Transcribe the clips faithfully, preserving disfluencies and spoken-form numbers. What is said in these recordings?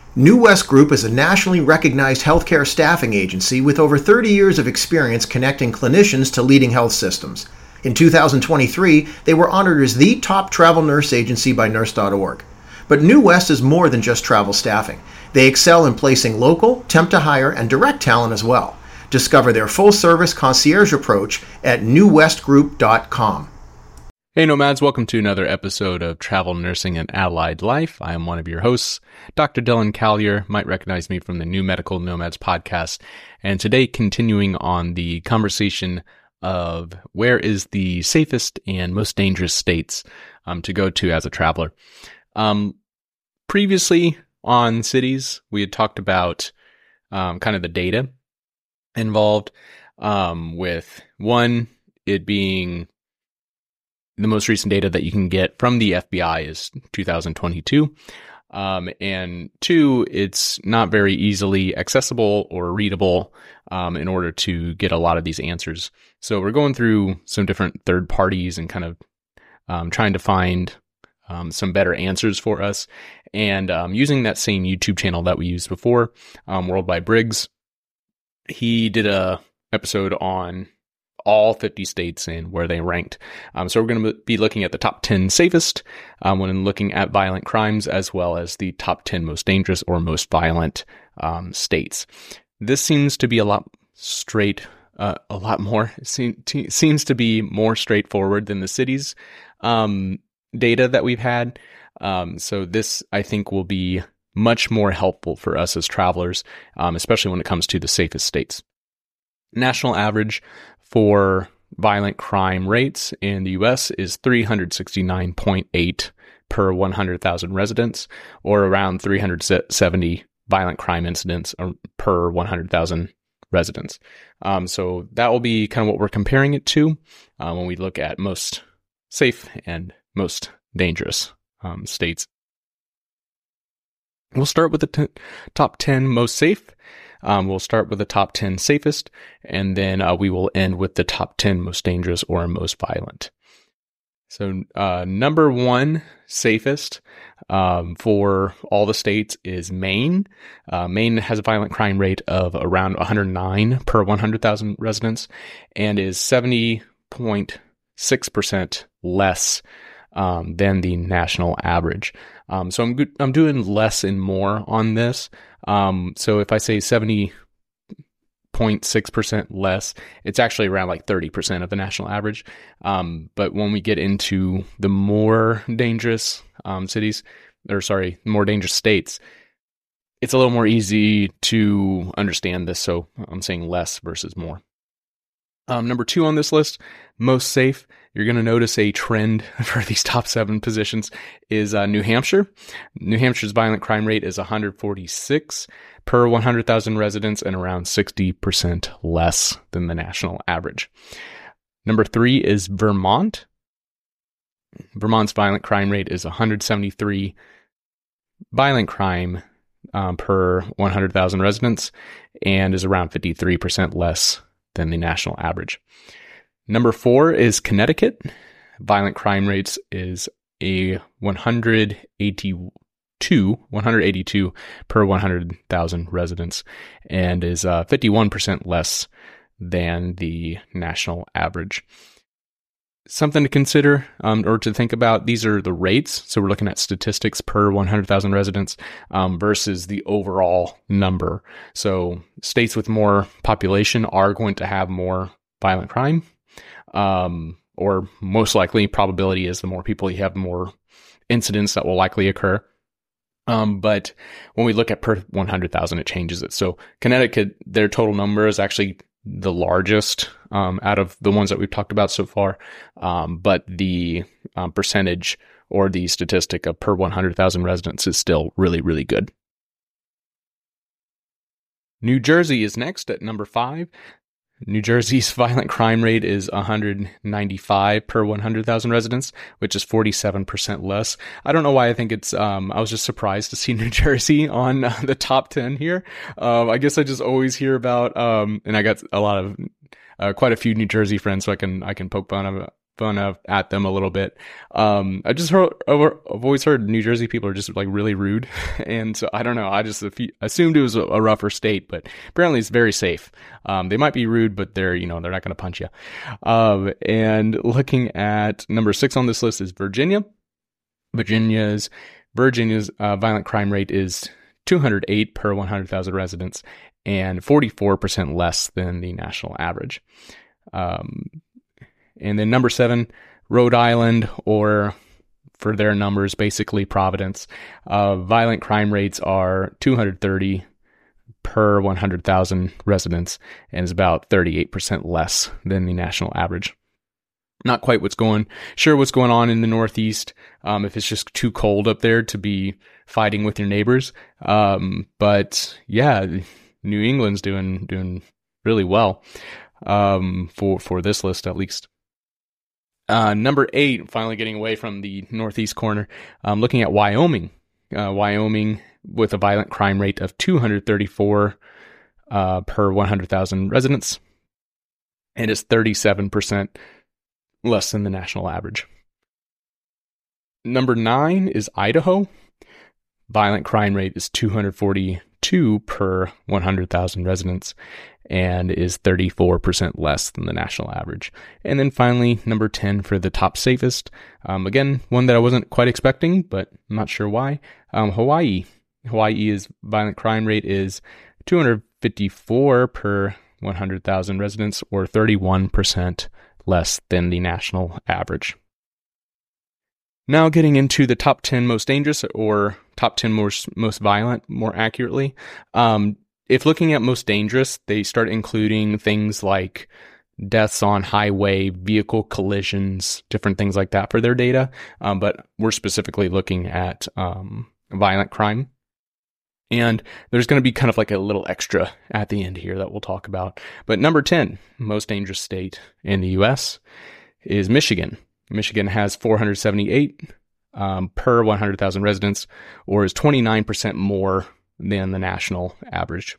New West Group is a nationally recognized healthcare staffing agency with over thirty years of experience connecting clinicians to leading health systems. In two thousand twenty-three, they were honored as the top travel nurse agency by nurse dot org. But New West is more than just travel staffing. They excel in placing local, temp to hire, and direct talent as well. Discover their full-service concierge approach at new west group dot com. Hey Nomads, welcome to another episode of Travel Nursing and Allied Life. I am one of your hosts, Doctor Dylan Callier. Might recognize me from the New Medical Nomads podcast. And today, continuing on the conversation of where is the safest and most dangerous states um, to go to as a traveler. Um, previously on cities, we had talked about um, kind of the data involved um, with one, it being the most recent data that you can get from the F B I is two thousand twenty-two. Um, and two, it's not very easily accessible or readable um, in order to get a lot of these answers. So we're going through some different third parties and kind of um, trying to find um, some better answers for us. And um, using that same YouTube channel that we used before, um, World by Briggs, he did a episode on all fifty states and where they ranked. Um, so we're going to be looking at the top ten safest um, when looking at violent crimes, as well as the top ten most dangerous or most violent um, states. This seems to be a lot straight, uh, a lot more, seem, t- seems to be more straightforward than the cities um, data that we've had. Um, so this, I think, will be much more helpful for us as travelers, um, especially when it comes to the safest states. National average for violent crime rates in the U S is three hundred sixty-nine point eight per one hundred thousand residents, or around three hundred seventy violent crime incidents per one hundred thousand residents. Um, so that will be kind of what we're comparing it to uh, when we look at most safe and most dangerous um, states. We'll start with the t- top ten most safe. Um, we'll start with the top ten safest, and then uh, we will end with the top ten most dangerous or most violent. So uh, number one safest um, for all the states is Maine. Uh, Maine has a violent crime rate of around one hundred nine per one hundred thousand residents and is seventy point six percent less um, than the national average. Um, so I'm good, I'm doing less and more on this. Um, so if I say seventy point six percent less, it's actually around like thirty percent of the national average. Um, but when we get into the more dangerous um, cities, or sorry, more dangerous states, it's a little more easy to understand this. So I'm saying less versus more. Um, number two on this list, most safe. You're going to notice a trend for these top seven positions is uh, New Hampshire. New Hampshire's violent crime rate is one hundred forty-six per one hundred thousand residents and around sixty percent less than the national average. Number three is Vermont. Vermont's violent crime rate is one hundred seventy-three violent crime um, per one hundred thousand residents and is around fifty-three percent less than the national average. Number four is Connecticut. Violent crime rates is a one hundred eighty-two, one hundred eighty-two per one hundred thousand residents and is uh, fifty-one percent less than the national average. Something to consider um, or to think about, these are the rates. So we're looking at statistics per one hundred thousand residents um, versus the overall number. So states with more population are going to have more violent crime. Um, or most likely, probability is the more people you have, more incidents that will likely occur. Um, but when we look at per one hundred thousand, it changes it. So Connecticut, their total number is actually the largest um, out of the ones that we've talked about so far. Um, but the um, percentage or the statistic of per one hundred thousand residents is still really, really good. New Jersey is next at number five. New Jersey's violent crime rate is one hundred ninety-five per one hundred thousand residents, which is forty-seven percent less. I don't know why I think it's, um, I was just surprised to see New Jersey on uh, the top ten here. Um, I guess I just always hear about, um, and I got a lot of, uh, quite a few New Jersey friends, so I can, I can poke fun of, fun of at them a little bit. Um, I just heard, I've always heard New Jersey people are just like really rude. And so I don't know. I just assumed it was a rougher state, but apparently it's very safe. Um, they might be rude, but they're, you know, they're not going to punch you. Um, and looking at number six on this list is Virginia. Virginia's, Virginia's, uh, violent crime rate is two hundred eight per one hundred thousand residents and forty-four percent less than the national average. Um, and then number seven, Rhode Island, or for their numbers, basically Providence. Uh, violent crime rates are two hundred thirty per one hundred thousand residents and is about thirty-eight percent less than the national average. Not quite what's going, sure what's going on in the Northeast, um, if it's just too cold up there to be fighting with your neighbors. Um, but yeah, New England's doing, doing really well, um, for, for this list at least. Uh, number eight, finally getting away from the Northeast corner, um, looking at Wyoming, uh, Wyoming with a violent crime rate of two hundred thirty-four, uh, per one hundred thousand residents, and is thirty-seven percent less than the national average. Number nine is Idaho. Violent crime rate is two hundred forty-two per one hundred thousand residents and is thirty-four percent less than the national average. And then finally, number ten for the top safest. Um, again, one that I wasn't quite expecting, but I'm not sure why. Um, Hawaii. Hawaii's violent crime rate is two hundred fifty-four per one hundred thousand residents, or thirty-one percent less than the national average. Now getting into the top ten most dangerous, or top ten most, most violent, more accurately. Um, if looking at most dangerous, they start including things like deaths on highway, vehicle collisions, different things like that for their data. Um, but we're specifically looking at um, violent crime. And there's going to be kind of like a little extra at the end here that we'll talk about. But number ten, most dangerous state in the U S is Michigan. Michigan has four hundred seventy-eight um, per one hundred thousand residents, or is twenty-nine percent more than the national average.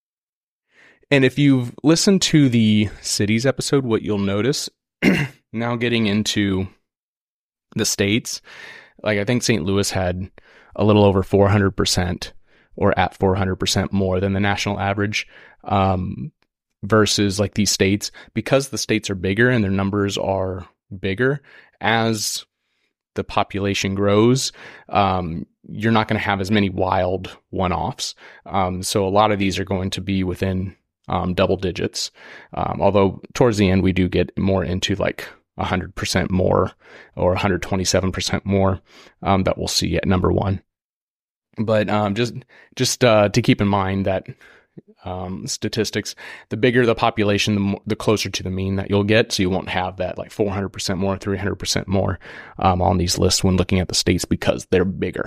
And if you've listened to the cities episode, what you'll notice, now getting into the states, like I think Saint Louis had a little over four hundred percent, or at four hundred percent more than the national average, um, versus like these states, because the states are bigger and their numbers are bigger. As the population grows, um, you're not going to have as many wild one-offs. Um, so a lot of these are going to be within um, double digits. Um, although towards the end, we do get more into like one hundred percent more, or one hundred twenty-seven percent more, um, that we'll see at number one. But um, just just uh, to keep in mind that um, statistics, the bigger the population, the, more, the closer to the mean that you'll get. So you won't have that like four hundred percent more, three hundred percent more um, on these lists when looking at the states, because they're bigger.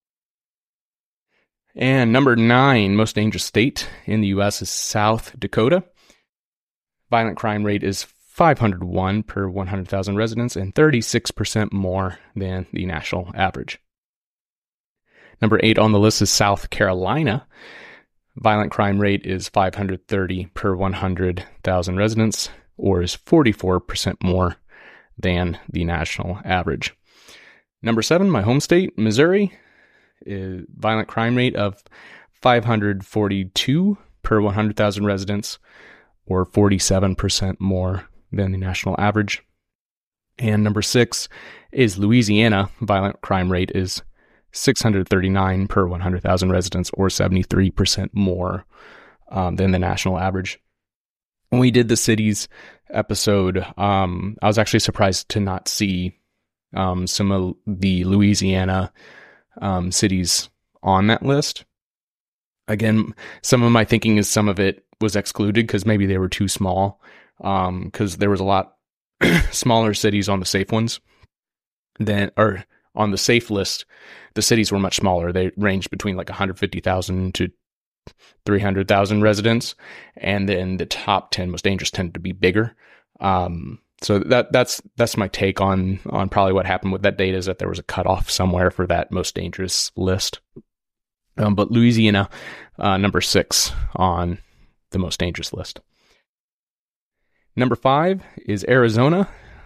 And number nine, most dangerous state in the U S is South Dakota. Violent crime rate is five hundred one per one hundred thousand residents and thirty-six percent more than the national average. Number eight on the list is South Carolina. Violent crime rate is five hundred thirty per one hundred thousand residents, or is forty-four percent more than the national average. Number seven, my home state, Missouri, is violent crime rate of five hundred forty-two per one hundred thousand residents, or forty-seven percent more than the national average. And number six is Louisiana. Violent crime rate is six hundred thirty-nine per one hundred thousand residents, or seventy-three percent more um, than the national average. When we did the cities episode, um, I was actually surprised to not see um, some of the Louisiana um, cities on that list. Again, some of my thinking is some of it was excluded because maybe they were too small, because um, there was a lot smaller cities on the safe ones than, or on the safe list. The cities were much smaller. They ranged between like one hundred fifty thousand to three hundred thousand residents. And then the top ten most dangerous tended to be bigger. Um, so that that's that's my take on on probably what happened with that data, is that there was a cutoff somewhere for that most dangerous list. Um, but Louisiana, uh, number six on the most dangerous list. Number five is Arizona,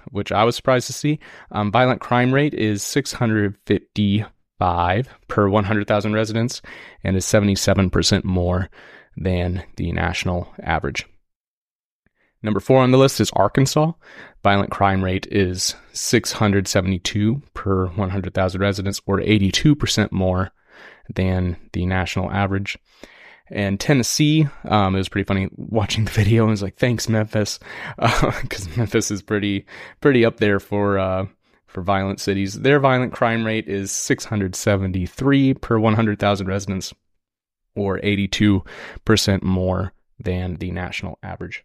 which I was surprised to see. Um, violent crime rate is six hundred fifty-five per one hundred thousand residents and is seventy-seven percent more than the national average. Number four on the list is Arkansas. Violent crime rate is six hundred seventy-two per one hundred thousand residents, or eighty-two percent more than the national average. And Tennessee, um, it was pretty funny watching the video. I was like, thanks, Memphis, because uh, Memphis is pretty pretty up there for uh, for violent cities. Their violent crime rate is six hundred seventy-three per one hundred thousand residents, or eighty-two percent more than the national average.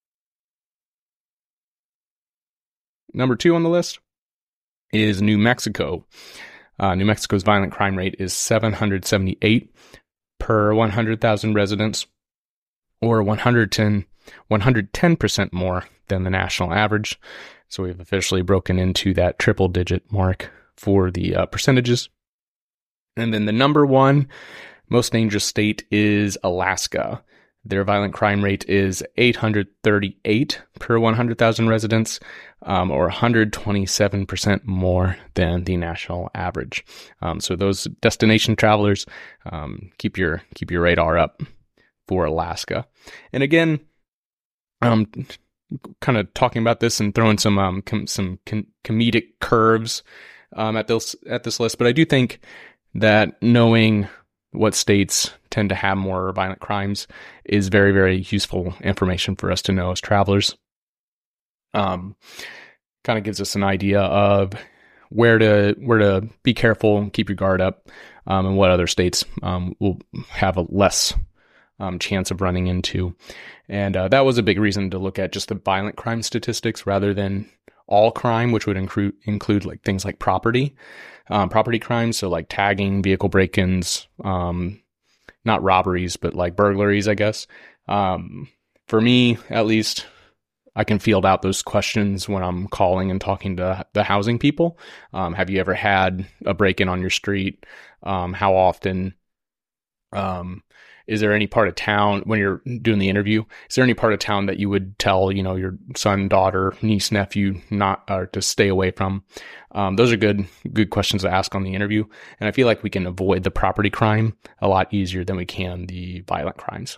Number two on the list is New Mexico. Uh, New Mexico's violent crime rate is seven hundred seventy-eight per one hundred thousand residents, or one hundred ten percent more than the national average. So we've officially broken into that triple digit mark for the uh, percentages. And then the number one most dangerous state is Alaska. Their violent crime rate is eight hundred thirty-eight per one hundred thousand residents, um, or one hundred twenty-seven percent more than the national average. Um, so those destination travelers, um, keep your keep your radar up for Alaska. And again, um, kind of talking about this and throwing some um, com- some com- comedic curves um, at this at this list, but I do think that knowing what states tend to have more violent crimes is very, very useful information for us to know as travelers. Um, kind of gives us an idea of where to where to be careful and keep your guard up, um, and what other states um, will have a less um, chance of running into. And uh, that was a big reason to look at just the violent crime statistics rather than all crime, which would include include like things like property. Um, property crimes, so like tagging, vehicle break-ins, um, not robberies, but like burglaries, I guess. Um, for me, at least, I can field out those questions when I'm calling and talking to the housing people. Um, have you ever had a break-in on your street? Um, how often? Um, is there any part of town, when you're doing the interview, is there any part of town that you would tell, you know, your son, daughter, niece, nephew not or to stay away from? Um, those are good, good questions to ask on the interview. And I feel like we can avoid the property crime a lot easier than we can the violent crimes.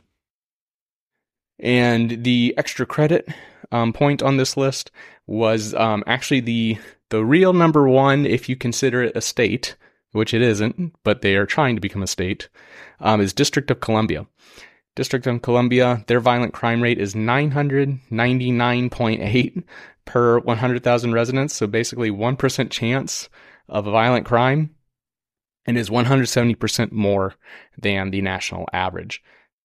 And the extra credit um, point on this list was um, actually the the real number one, if you consider it a state, which it isn't, but they are trying to become a state, um, is District of Columbia. District of Columbia, their violent crime rate is nine hundred ninety-nine point eight per one hundred thousand residents, so basically one percent chance of a violent crime, and is one hundred seventy percent more than the national average.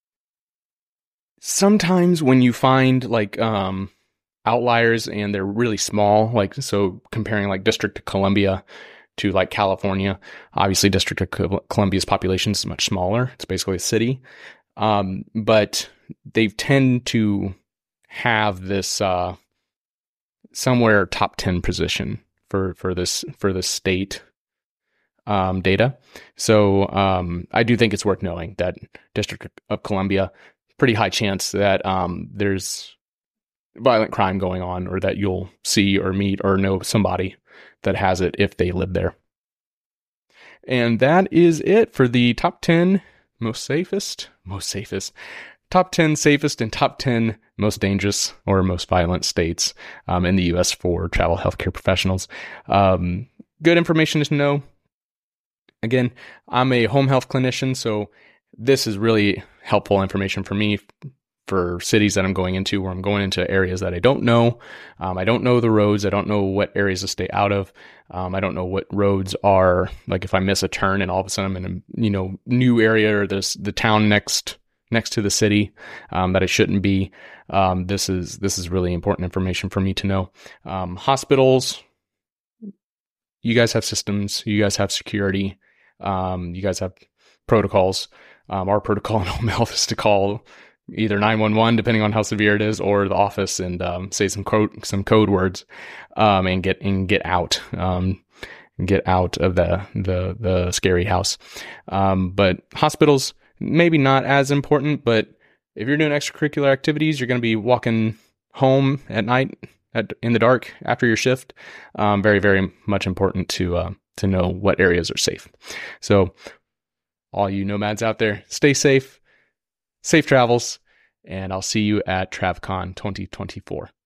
Sometimes when you find like um, outliers and they're really small, like so comparing like District of Columbia to like California, obviously District of Columbia's population is much smaller. It's basically a city. Um, but they tend to have this uh, somewhere top ten position for, for this for this state um, data. So um, I do think it's worth knowing that District of Columbia, pretty high chance that um, there's violent crime going on, or that you'll see or meet or know somebody that has it if they live there. And that is it for the top ten most safest, most safest, top ten safest and top ten most dangerous or most violent states um, in the U S for travel healthcare professionals. Um, good information to know. Again, I'm a home health clinician, so this is really helpful information for me for cities that I'm going into, where I'm going into areas that I don't know. Um, I don't know the roads. I don't know what areas to stay out of. Um, I don't know what roads are, like if I miss a turn and all of a sudden I'm in a, you know, new area, or this, the town next, next to the city, um, that I shouldn't be. Um, this is, this is really important information for me to know. Um, hospitals, you guys have systems, you guys have security, um, you guys have protocols. Um, our protocol in home health is to call either nine one one, depending on how severe it is, or the office and um, say some code some code words, um, and get and get out, um, get out of the the the scary house. Um, but hospitals, maybe not as important. But if you're doing extracurricular activities, you're going to be walking home at night. at, in the dark after your shift. Um, very, very much important to uh, to know what areas are safe. So all you nomads out there, stay safe, safe travels, and I'll see you at TravCon twenty twenty-four.